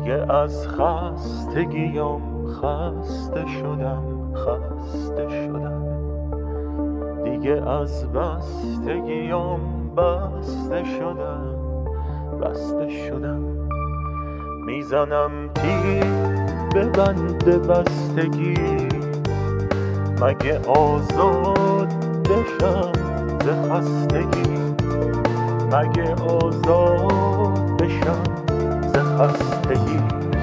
دیگه از خستگیام خسته شدم دیگه از بستگیام بسته شدم میزنم تیر به بند بستگی مگه آزاد بشم ز خستگی مگه آزاد بشم ز خستگی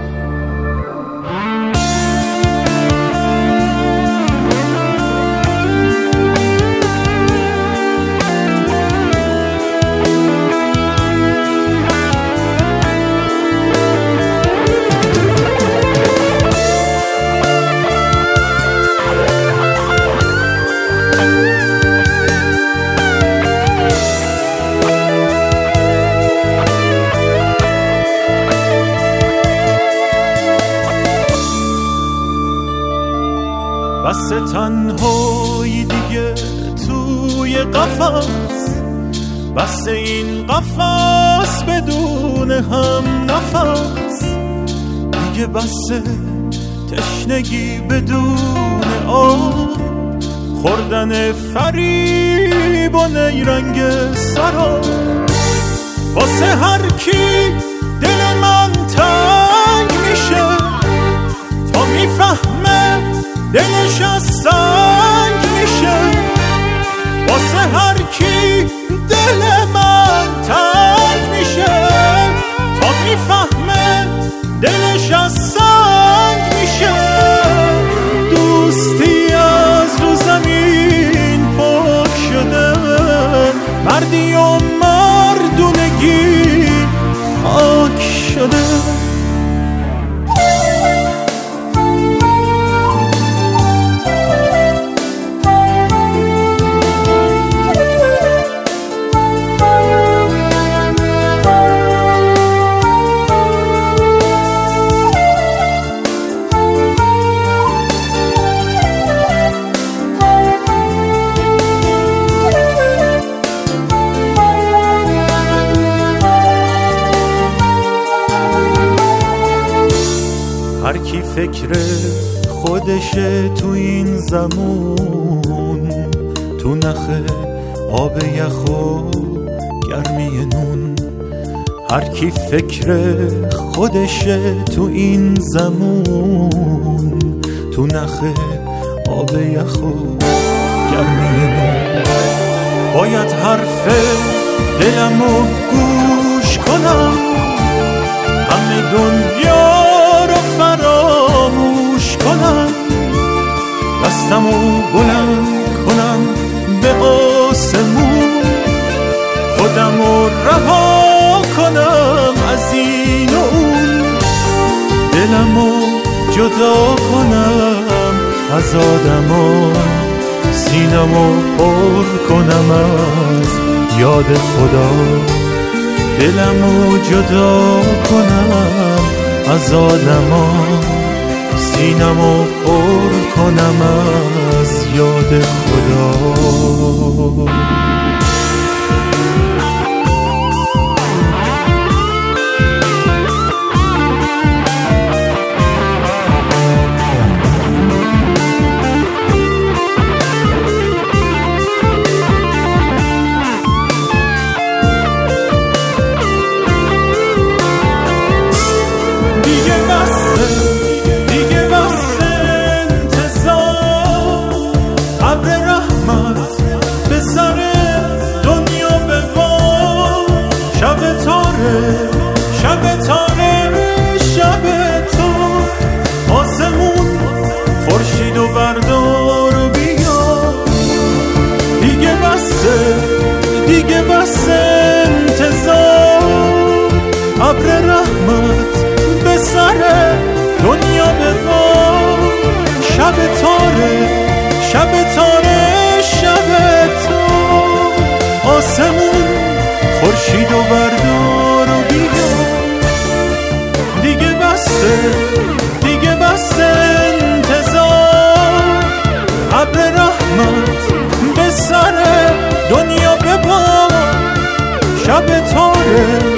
بس تنهایی دیگه توی قفس بس این قفس بدون هم نفس دیگه بس تشنگی بدون آب خوردن فریب و نیرنگ سراب واسه هر کی دل من تنگ میشه تا میفهمه دلش از سنگ میشه واسه هر کی دل من تنگ میشه تا میفهمه دلش از سنگ میشه دوستی از رو زمین پاک شده مردی و مردونگی خاک شده هر کی فکر خودشه تو این زمون تو نخه آب یخ و گرمی نون هر کی فکر خودشه تو این زمون تو نخه آب یخ و گرمی نون باید حرف دلمو گوش کنم همه دنیا فراموش کنم دستمو بلند کنم به آسمون خودمو رها کنم از این و اون دلمو جدا کنم از آدما سینمو پر کنم از یاد خدا دلمو جدا کنم از آدما سینمو پر کنم از یاد خدا شب تاره شب تو آسمون خورشید و بردار و بیا دیگه بس انتظار ابر رحمت به سر دنیا ببار شب تاره شب تو آسمون خورشید و بردار و بیا دیگه بس انتظار ابر رحمت به سر دنیا ببار شب تاره